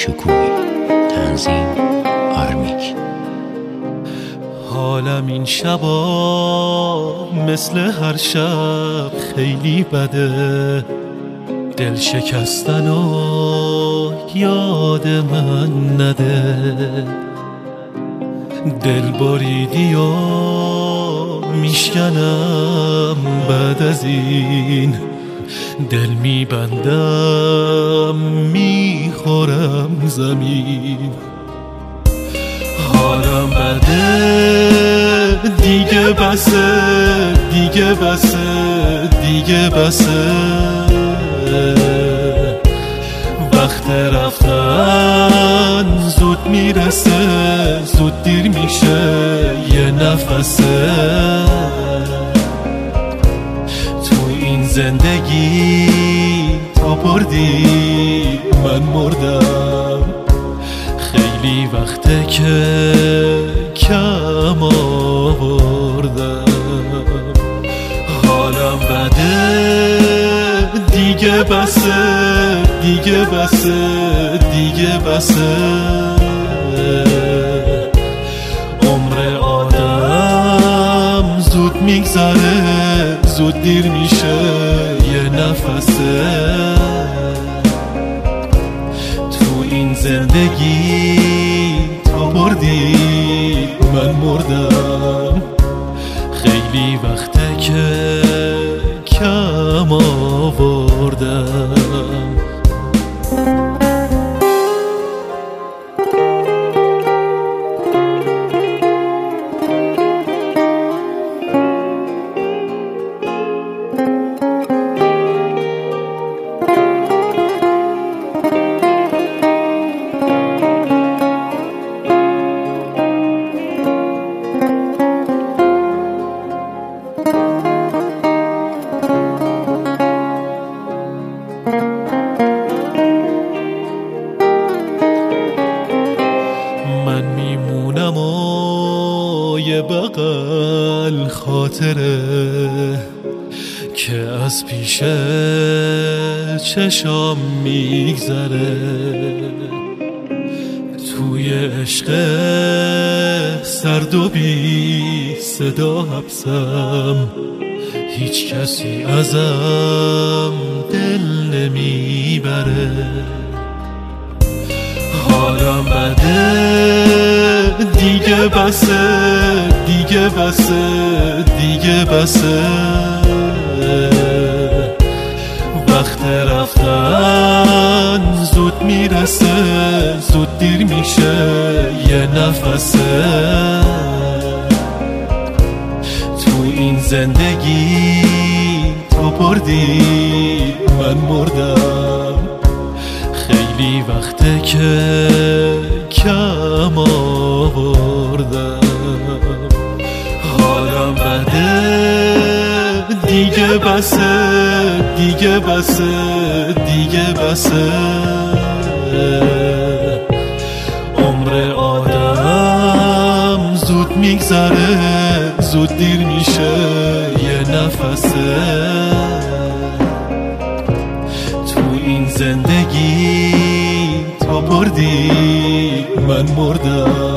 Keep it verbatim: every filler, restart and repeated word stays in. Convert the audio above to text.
شکوهی. تنظیم آرمیک. حالم این شبا مثل هر شب خیلی بده، دل شکستن و یاد من نده. دل بریدی و میشکنم بعد از این، دل میبندم میخورم زمین. حالم بده دیگه بسه، دیگه بسه، دیگه بسه. وقت رفتن زود میرسه، زود دیر میشه یه نفسه. تو این زندگی تا بردی من مردم، خیلی وقته که کم آوردم. حالم بده دیگه بسه، دیگه بسه، دیگه بسه. عمر آدم زود میگذره، زود دیر میشه یه نفسه. تو این زندگی تا بردی من مردم، خیلی وقته که کم آوردم. من میمونم و یه بغل خاطره که از پیش چشام میگذره. توی عشق سرد و بی صدا حبسم، هیچ کسی ازم دل نمیبره. حالم بده دیگه بسه، دیگه بسه، دیگه بسه. وقت رفتن زود میرسه، زود دیر میشه یه نفسه. تو این زندگی تا بردی من مردم، خیلی وقته که کم آوردم. حالم بده دیگه بسه، دیگه بسه، دیگه بسه. عمر آدم زود میگذره، زود دیر میشه یه نفسه. تو این زندگی تا بردی من مردم،